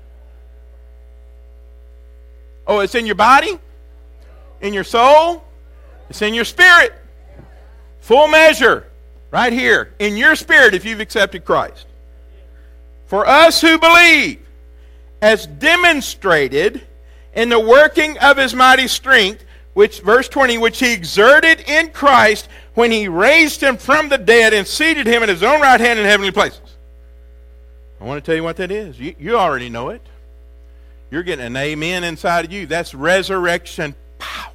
Oh, it's in your body? In your soul? It's in your spirit. Full measure. Right here. In your spirit if you've accepted Christ. For us who believe, as demonstrated in the working of His mighty strength, which, verse twenty, which He exerted in Christ when He raised Him from the dead and seated Him at His own right hand in heavenly places. I want to tell you what that is. You, you already know it. You're getting an amen inside of you. That's resurrection power.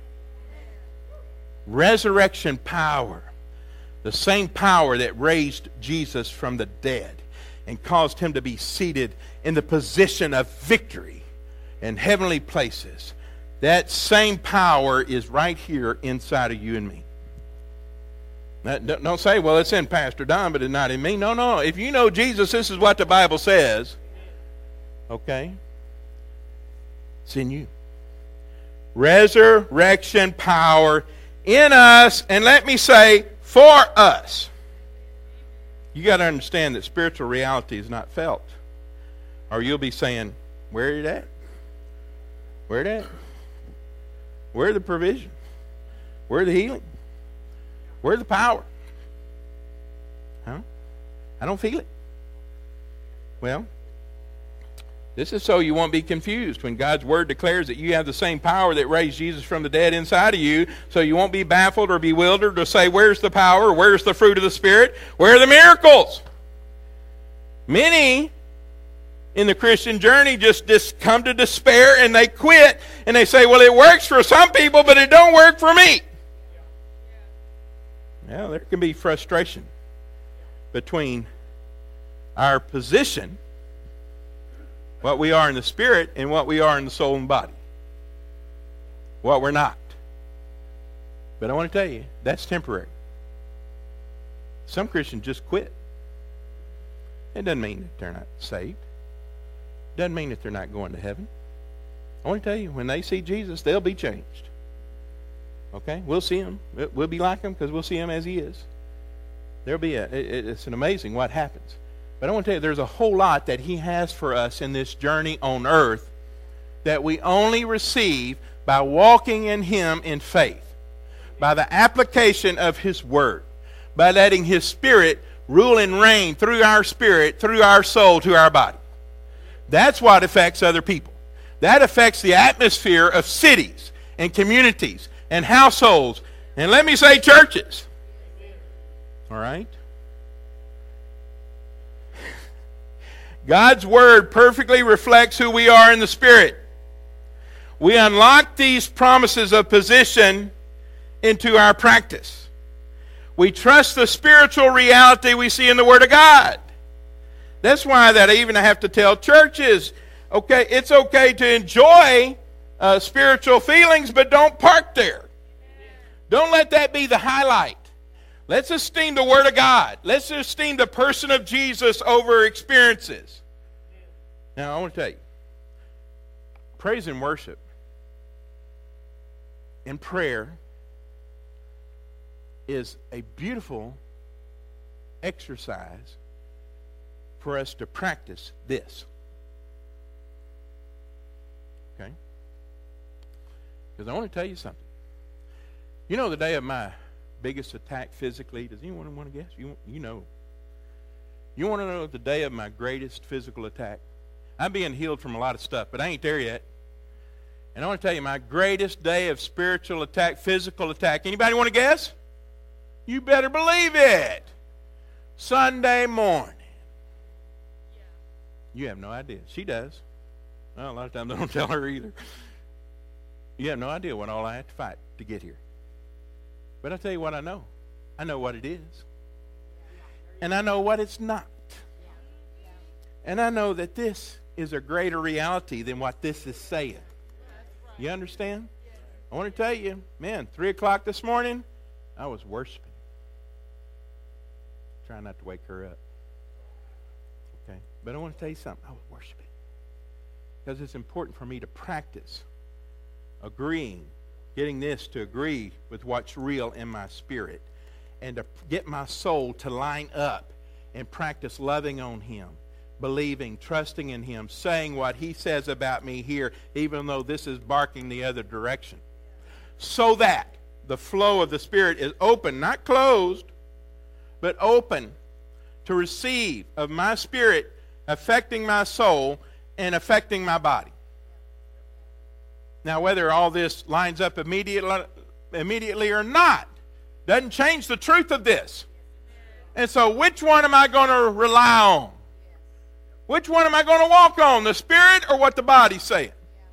Resurrection power. The same power that raised Jesus from the dead and caused Him to be seated in the position of victory in heavenly places. That same power is right here inside of you and me. Now, don't say, well, it's in Pastor Don, but it's not in me. No, no. If you know Jesus, this is what the Bible says. Okay? It's in you. Resurrection power in us, and let me say, for us. You got to understand that spiritual reality is not felt. Or you'll be saying, where are it at? Where it at? Where the provision? Where the healing? Where the power? Huh? I don't feel it. Well, this is so you won't be confused when God's Word declares that you have the same power that raised Jesus from the dead inside of you, so you won't be baffled or bewildered or say, where's the power? Where's the fruit of the Spirit? Where are the miracles? Many in the Christian journey just, just come to despair and they quit. And they say, well, it works for some people, but it don't work for me. Well, there can be frustration between our position, what we are in the spirit, and what we are in the soul and body. What we're not. But I want to tell you, that's temporary. Some Christians just quit. It doesn't mean that they're not saved. It doesn't mean that they're not going to heaven. I want to tell you, when they see Jesus, they'll be changed. Okay? We'll see him. We'll be like him because we'll see him as he is. There'll be a, it, it's an amazing what happens. But I want to tell you, there's a whole lot that he has for us in this journey on earth that we only receive by walking in him in faith, by the application of his word, by letting his spirit rule and reign through our spirit, through our soul, to our body. That's what affects other people. That affects the atmosphere of cities and communities and households, and let me say churches. All right? God's word perfectly reflects who we are in the spirit. We unlock these promises of position into our practice. We trust the spiritual reality we see in the Word of God. That's why that I even have to tell churches, okay, it's okay to enjoy uh, spiritual feelings, but don't park there. Don't let that be the highlight. Let's esteem the Word of God. Let's esteem the person of Jesus over experiences. Now, I want to tell you, praise and worship and prayer is a beautiful exercise for us to practice this. Okay? Because I want to tell you something. You know the day of my biggest attack physically? Does anyone want to guess? You, you know. You want to know the day of my greatest physical attack? I'm being healed from a lot of stuff, but I ain't there yet. And I want to tell you my greatest day of spiritual attack, physical attack. Anybody want to guess? You better believe it. Sunday morning. Yeah. You have no idea. She does. Well, a lot of times I don't tell her either. You have no idea what all I have to fight to get here. But I'll tell you what I know. I know what it is. And I know what it's not. And I know that this is a greater reality than what this is saying. You understand? I want to tell you, man, three o'clock this morning, I was worshiping. Trying not to wake her up. Okay? But I want to tell you something. I was worshiping. Because it's important for me to practice agreeing, getting this to agree with what's real in my spirit, and to get my soul to line up and practice loving on him, believing, trusting in him, saying what he says about me here, even though this is barking the other direction. So that the flow of the Spirit is open, not closed, but open to receive of my spirit affecting my soul and affecting my body. Now, whether all this lines up immediately, immediately or not doesn't change the truth of this. And so which one am I going to rely on? Which one am I going to walk on? The Spirit or what the body's saying?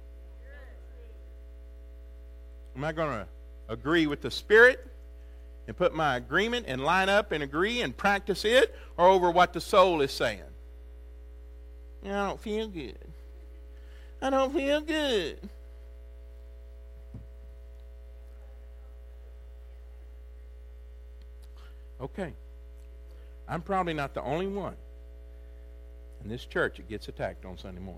Am I going to agree with the Spirit and put my agreement and line up and agree and practice it, or over what the soul is saying? I don't feel good. I don't feel good. Okay. I'm probably not the only one in this church that gets attacked on Sunday morning.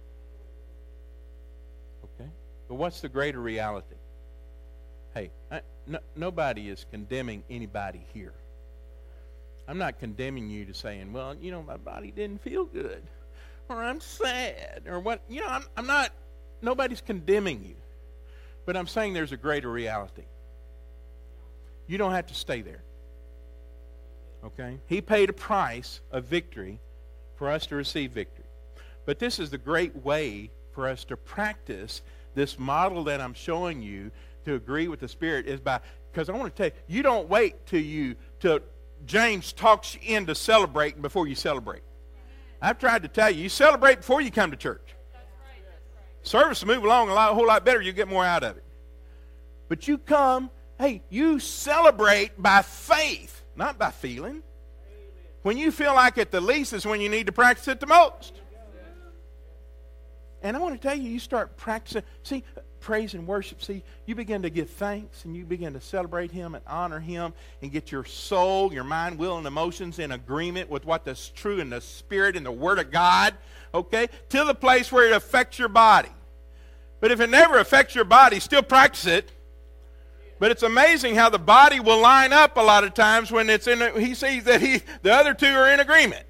Okay? But what's the greater reality? Hey, I, no, nobody is condemning anybody here. I'm not condemning you to saying, well, you know, my body didn't feel good, or I'm sad, or what. You know, I'm, I'm not, nobody's condemning you. But I'm saying there's a greater reality. You don't have to stay there. Okay? He paid a price of victory for us to receive victory. But this is the great way for us to practice this model that I'm showing you to agree with the Spirit, is by, because I want to tell you, you don't wait till you, till James talks you into celebrating before you celebrate. I've tried to tell you, you celebrate before you come to church. Service will move along a, lot, a whole lot better. You get more out of it. But you come, hey, you celebrate by faith, not by feeling. When you feel like it the least is when you need to practice it the most. And I want to tell you, you start practicing. See, praise and worship. See, you begin to give thanks and you begin to celebrate Him and honor Him and get your soul, your mind, will, and emotions in agreement with what is true in the Spirit and the Word of God. Okay? To the place where it affects your body. But if it never affects your body, still practice it. But it's amazing how the body will line up a lot of times when it's in. A, he sees that he, the other two are in agreement.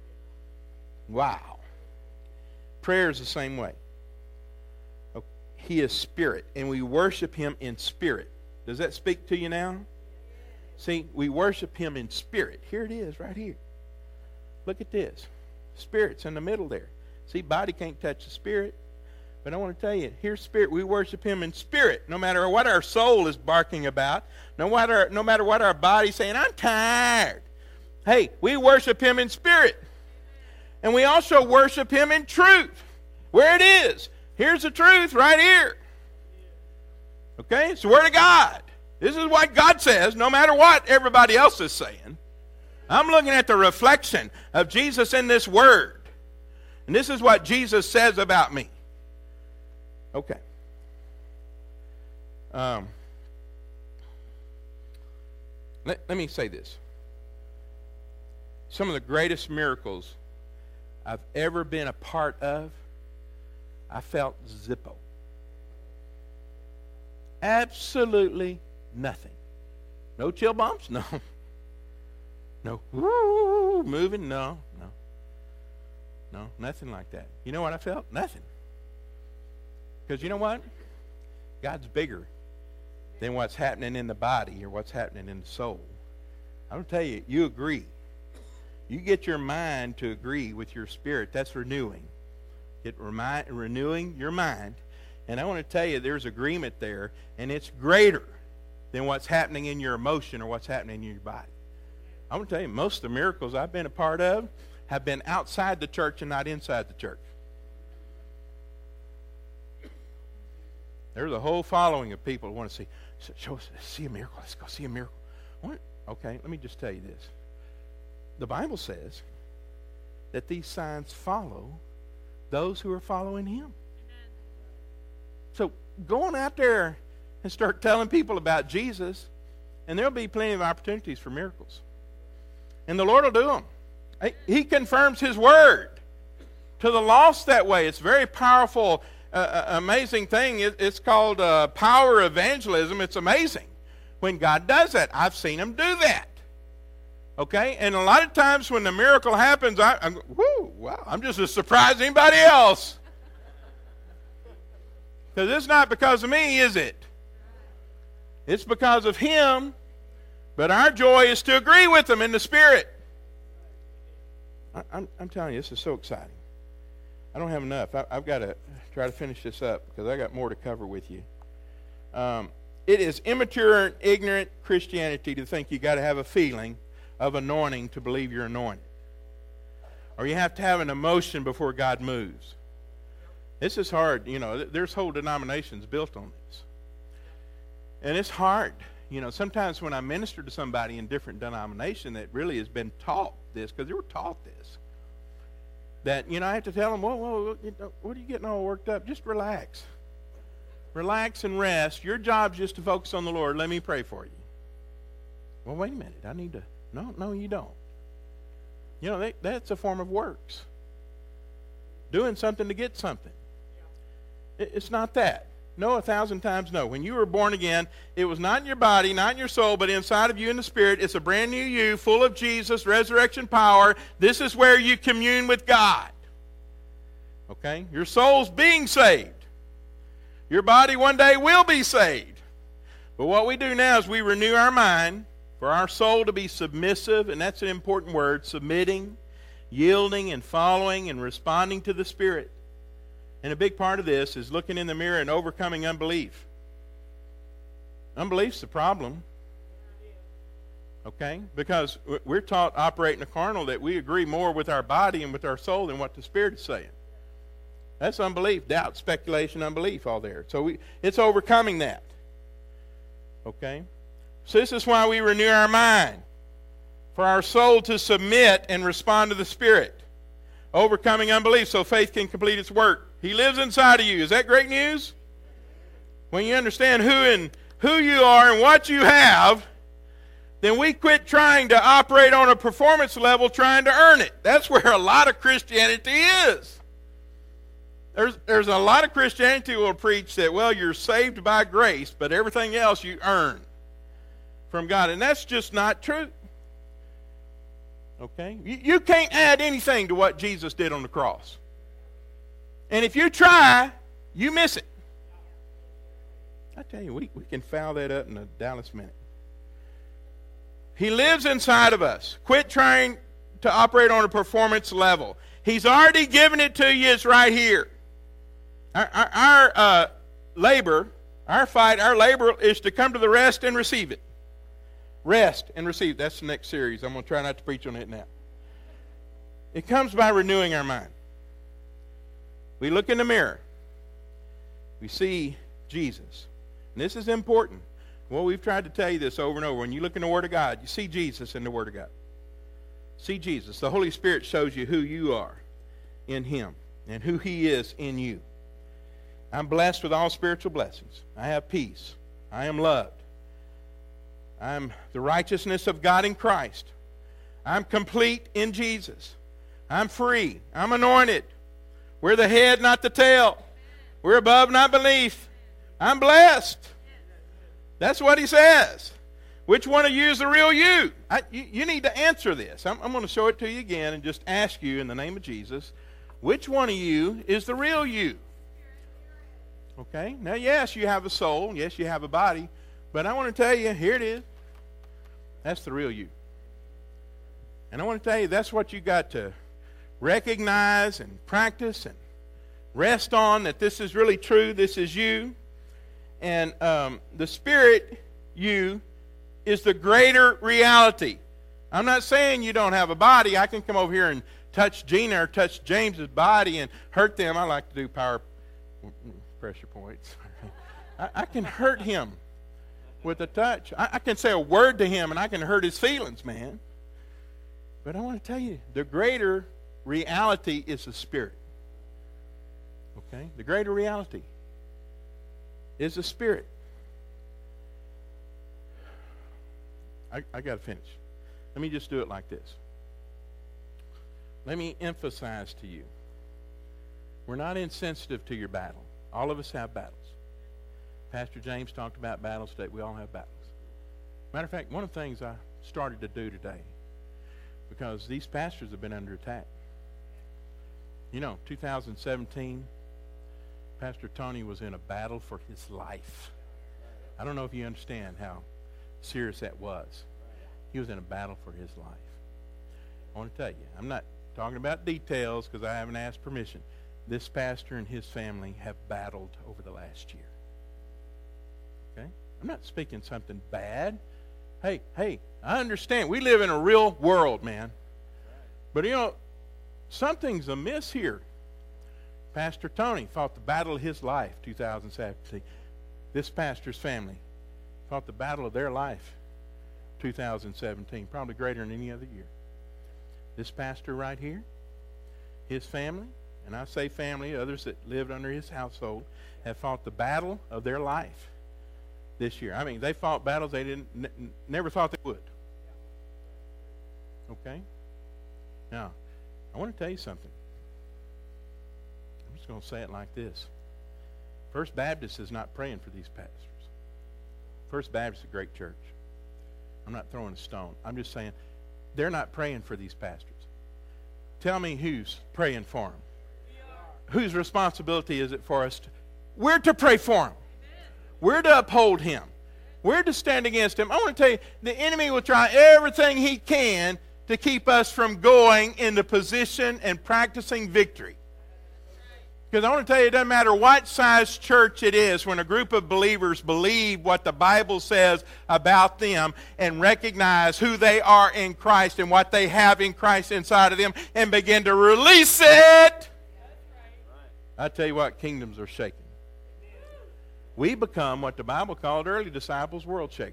Wow. Prayer is the same way. He is spirit, and we worship Him in spirit. Does that speak to you now? See, we worship Him in spirit. Here it is, right here. Look at this. Spirit's in the middle there. See, body can't touch the spirit. But I want to tell you, here's spirit. We worship Him in spirit. No matter what our soul is barking about, no matter, no matter what our body's saying, I'm tired. Hey, we worship Him in spirit. And we also worship Him in truth. Where it is. Here's the truth right here. Okay? It's the Word of God. This is what God says, no matter what everybody else is saying. I'm looking at the reflection of Jesus in this Word. And this is what Jesus says about me. Okay. Um, let, let me say this. Some of the greatest miracles I've ever been a part of, I felt zippo. Absolutely nothing. No chill bumps? No. No. Woo, moving? No. No. No, nothing like that. You know what I felt? Nothing. Because you know what? God's bigger than what's happening in the body or what's happening in the soul. I'm going to tell you, you agree. You get your mind to agree with your spirit. That's renewing. Get remind, renewing your mind. And I want to tell you, there's agreement there, and it's greater than what's happening in your emotion or what's happening in your body. I'm going to tell you, most of the miracles I've been a part of have been outside the church and not inside the church. There's a whole following of people who want to see, show us, see a miracle. Let's go see a miracle. What? Okay, let me just tell you this. The Bible says that these signs follow those who are following Him. Amen. So go on out there and start telling people about Jesus, and there'll be plenty of opportunities for miracles. And the Lord will do them. He confirms His Word to the lost that way. It's a very powerful, uh, amazing thing. It, it's called uh, power evangelism. It's amazing when God does that. I've seen Him do that. Okay? And a lot of times when the miracle happens, I, I'm, whoo, wow, I'm just as surprised as anybody else. Because it's not because of me, is it? It's because of Him. But our joy is to agree with Him in the Spirit. I, I'm, I'm telling you, this is so exciting. I don't have enough. I, I've got to try to finish this up because I got more to cover with you. Um, it is immature and ignorant Christianity to think you got to have a feeling of anointing to believe you're anointed. Or you have to have an emotion before God moves. This is hard. You know, there's whole denominations built on this. And it's hard. You know, sometimes when I minister to somebody in different denomination that really has been taught this, because they were taught this, that, you know, I have to tell them, whoa, whoa, what are you getting all worked up? Just relax. Relax and rest. Your job's just to focus on the Lord. Let me pray for you. Well, wait a minute. I need to... No, no, you don't. You know, they, that's a form of works. Doing something to get something. It, it's not that. No, a thousand times no. When you were born again, it was not in your body, not in your soul, but inside of you in the Spirit. It's a brand new you, full of Jesus, resurrection power. This is where you commune with God. Okay? Your soul's being saved. Your body one day will be saved. But what we do now is we renew our mind for our soul to be submissive, and that's an important word, submitting, yielding, and following, and responding to the Spirit. And a big part of this is looking in the mirror and overcoming unbelief. Unbelief's the problem. Okay? Because we're taught operating the carnal that we agree more with our body and with our soul than what the Spirit is saying. That's unbelief, doubt, speculation, unbelief, all there. So we, it's overcoming that. Okay? So this is why we renew our mind. For our soul to submit and respond to the Spirit. Overcoming unbelief so faith can complete its work. He lives inside of you. Is that great news? When you understand who and who you are and what you have, then we quit trying to operate on a performance level trying to earn it. That's where a lot of Christianity is. There's, there's a lot of Christianity who will preach that, well, you're saved by grace, but everything else you earn from God. And that's just not true. Okay? You, you can't add anything to what Jesus did on the cross. And if you try, you miss it. I tell you, we, we can foul that up in a Dallas minute. He lives inside of us. Quit trying to operate on a performance level. He's already given it to you. It's right here. Our, our, our uh, labor, our fight, our labor is to come to the rest and receive it. Rest and receive. That's the next series. I'm going to try not to preach on it now. It comes by renewing our mind. We look in the mirror. We see Jesus. And this is important. Well, we've tried to tell you this over and over. When you look in the Word of God, you see Jesus in the Word of God. See Jesus. The Holy Spirit shows you who you are in Him and who He is in you. I'm blessed with all spiritual blessings. I have peace. I am loved. I'm the righteousness of God in Christ. I'm complete in Jesus. I'm free. I'm anointed. We're the head, not the tail. We're above, not beneath. I'm blessed. That's what he says. Which one of you is the real you? I, you, you need to answer this. I'm, I'm going to show it to you again and just ask you in the name of Jesus, which one of you is the real you? Okay? Now, yes, you have a soul. Yes, you have a body. But I want to tell you, here it is. That's the real you. And I want to tell you, that's what you got to recognize and practice and rest on, that this is really true. This is you. And um, the Spirit, you, is the greater reality. I'm not saying you don't have a body. I can come over here and touch Gina or touch James's body and hurt them. I like to do power pressure points. I, I can hurt him with a touch. I, I can say a word to him and I can hurt his feelings, man. But I want to tell you, the greater reality is the Spirit. Okay? The greater reality is the Spirit. I, I got to finish. Let me just do it like this. Let me emphasize to you, we're not insensitive to your battle. All of us have battles. Pastor James talked about battles today. We all have battles. Matter of fact, one of the things I started to do today, because these pastors have been under attack. You know, two thousand seventeen, Pastor Tony was in a battle for his life. I don't know if you understand how serious that was. He was in a battle for his life. I want to tell you, I'm not talking about details because I haven't asked permission. This pastor and his family have battled over the last year. Okay? I'm not speaking something bad. Hey, hey, I understand. We live in a real world, man. But, you know, something's amiss here. Pastor Tony fought the battle of his life, two thousand seventeen. This pastor's family fought the battle of their life, two thousand seventeen, probably greater than any other year. This pastor right here, his family, and I say family, others that lived under his household, have fought the battle of their life this year. I mean, they fought battles they didn't n- never thought they would. Okay? Now, I want to tell you something. I'm just going to say it like this. First Baptist is not praying for these pastors. First Baptist is a great church. I'm not throwing a stone. I'm just saying they're not praying for these pastors. Tell me who's praying for them. Whose responsibility is it for us to? We're to pray for him. We're to uphold him. We're to stand against him. I want to tell you, the enemy will try everything he can to keep us from going into position and practicing victory. Because I want to tell you, it doesn't matter what size church it is, when a group of believers believe what the Bible says about them and recognize who they are in Christ and what they have in Christ inside of them and begin to release it, I tell you what, kingdoms are shaken. We become what the Bible called early disciples world shakers.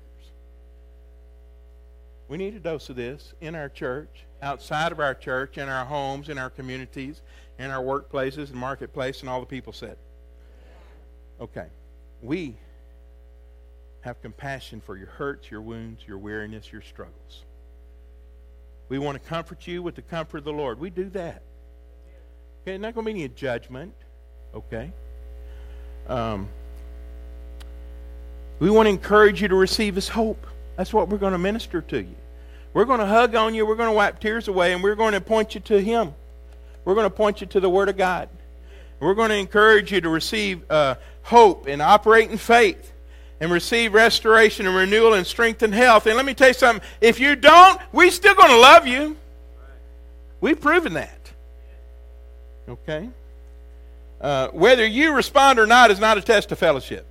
We need a dose of this in our church, outside of our church, in our homes, in our communities, in our workplaces and marketplace, and all the people said. Okay. We have compassion for your hurts, your wounds, your weariness, your struggles. We want to comfort you with the comfort of the Lord. We do that. Okay, not going to be any judgment. Okay. Um, we want to encourage you to receive His hope. That's what we're going to minister to you. We're going to hug on you. We're going to wipe tears away, and we're going to point you to Him. We're going to point you to the Word of God. We're going to encourage you to receive uh, hope and operate in faith and receive restoration and renewal and strength and health. And let me tell you something. If you don't, we're still going to love you. We've proven that. Okay? Uh, whether you respond or not is not a test of fellowship.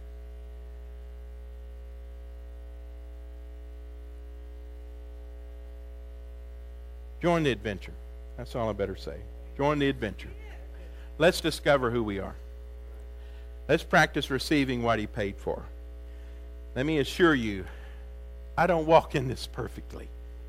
Join the adventure. That's all I better say. Join the adventure. Let's discover who we are. Let's practice receiving what He paid for. Let me assure you, I don't walk in this perfectly.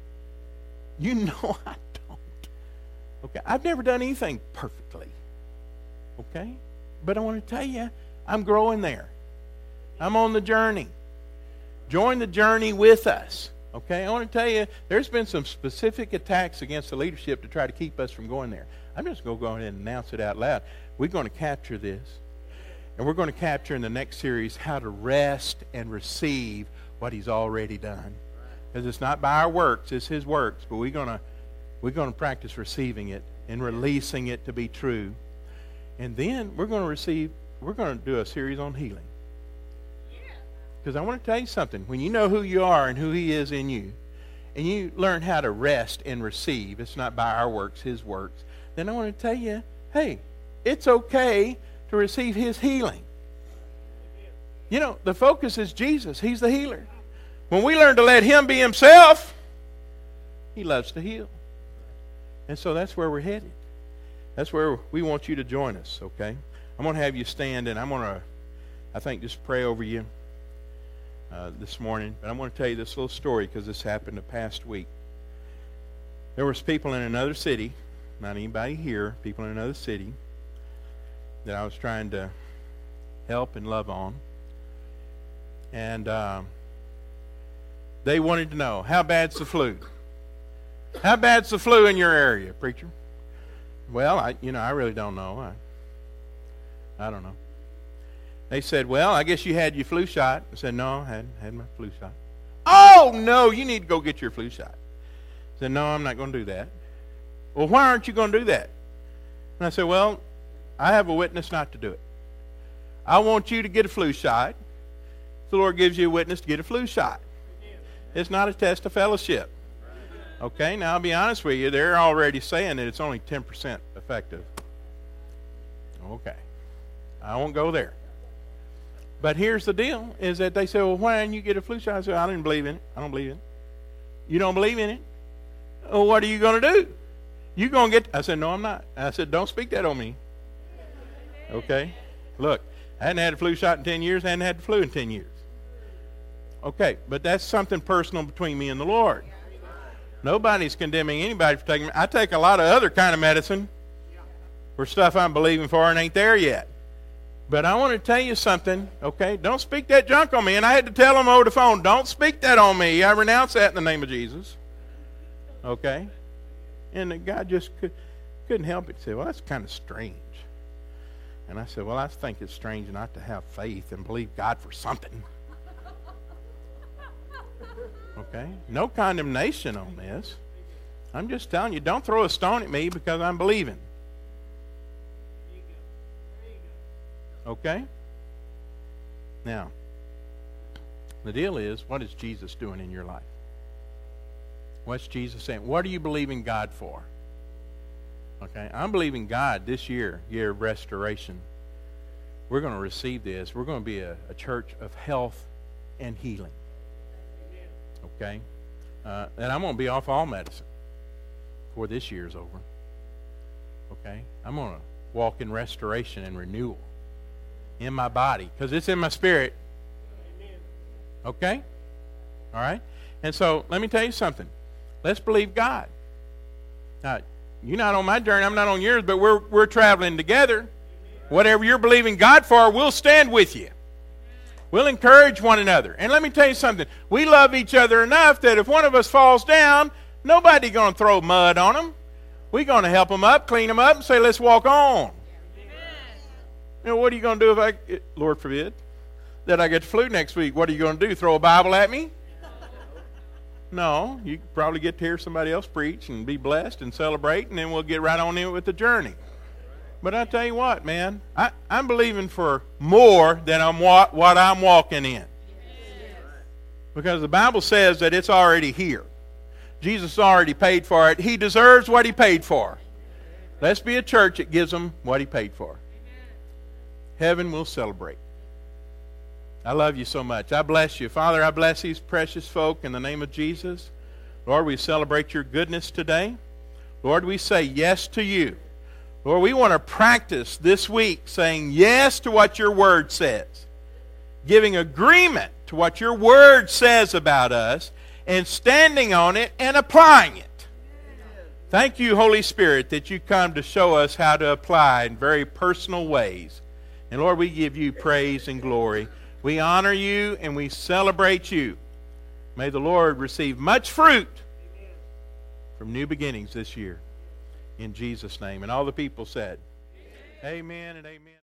You know I don't. Okay, I've never done anything perfectly. Okay? But I want to tell you, I'm growing there. I'm on the journey. Join the journey with us. Okay, I want to tell you, there's been some specific attacks against the leadership to try to keep us from going there. I'm just going to go ahead and announce it out loud. We're going to capture this. And we're going to capture in the next series how to rest and receive what He's already done. Because it's not by our works, it's His works. But we're going to, we're going to practice receiving it and releasing it to be true. And then we're going to receive, we're going to do a series on healing. Because I want to tell you something. When you know who you are and who He is in you, and you learn how to rest and receive, it's not by our works, His works, then I want to tell you, hey, it's okay to receive His healing. You know, the focus is Jesus. He's the healer. When we learn to let Him be Himself, He loves to heal. And so that's where we're headed. That's where we want you to join us, okay? I'm going to have you stand, and I'm going to, I think, just pray over you. Uh, this morning, but I want to tell you this little story because this happened the past week. There was people in another city, not anybody here, people in another city that I was trying to help and love on, and uh, they wanted to know, how bad's the flu? How bad's the flu in your area, preacher? Well, I, you know, I really don't know. I, I don't know. They said, well, I guess you had your flu shot. I said, no, I hadn't had my flu shot. Oh, no, you need to go get your flu shot. I said, no, I'm not going to do that. Well, why aren't you going to do that? And I said, well, I have a witness not to do it. I want you to get a flu shot. The Lord gives you a witness to get a flu shot. It's not a test of fellowship. Okay, now I'll be honest with you. They're already saying that it's only ten percent effective. Okay, I won't go there. But here's the deal, is that they say, well, why didn't you get a flu shot? I said, I didn't believe in it. I don't believe in it. You don't believe in it? Well, what are you going to do? You going to get... I said, no, I'm not. I said, don't speak that on me. Okay? Look, I hadn't had a flu shot in ten years. I hadn't had the flu in ten years. Okay, but that's something personal between me and the Lord. Nobody's condemning anybody for taking... I take a lot of other kind of medicine for stuff I'm believing for and ain't there yet. But I want to tell you something, okay? Don't speak that junk on me. And I had to tell them over the phone, don't speak that on me. I renounce that in the name of Jesus. Okay? And the guy just could, couldn't help it. He said, well, that's kind of strange. And I said, well, I think it's strange not to have faith and believe God for something. Okay? No condemnation on this. I'm just telling you, don't throw a stone at me because I'm believing. Okay? Now, the deal is, what is Jesus doing in your life? What's Jesus saying? What are you believing God for? Okay, I'm believing God this year, year of restoration. We're going to receive this. We're going to be a, a church of health and healing. Okay? Uh, and I'm going to be off all medicine before this year's over. Okay? I'm going to walk in restoration and renewal in my body because it's in my spirit. Okay? All right? And so let me tell you something. Let's believe God. Now, you're not on my journey. I'm not on yours, but we're we're traveling together. Whatever you're believing God for, we'll stand with you. We'll encourage one another. And let me tell you something. We love each other enough that if one of us falls down, nobody's going to throw mud on them. We're going to help them up, clean them up, and say, let's walk on. Amen. You know, what are you going to do if I, Lord forbid, that I get the flu next week? What are you going to do, throw a Bible at me? No, you could probably get to hear somebody else preach and be blessed and celebrate, and then we'll get right on in with the journey. But I tell you what, man, I, I'm believing for more than I'm wa- what I'm walking in. Because the Bible says that it's already here. Jesus already paid for it. He deserves what he paid for. Let's be a church that gives him what he paid for. Heaven will celebrate. I love you so much. I bless you. Father, I bless these precious folk in the name of Jesus. Lord, we celebrate your goodness today. Lord, we say yes to you. Lord, we want to practice this week saying yes to what your word says, giving agreement to what your word says about us, and standing on it and applying it. Thank you, Holy Spirit, that you come to show us how to apply in very personal ways. And Lord, we give you praise and glory. We honor you and we celebrate you. May the Lord receive much fruit from new beginnings this year. In Jesus' name. And all the people said, amen, amen and amen.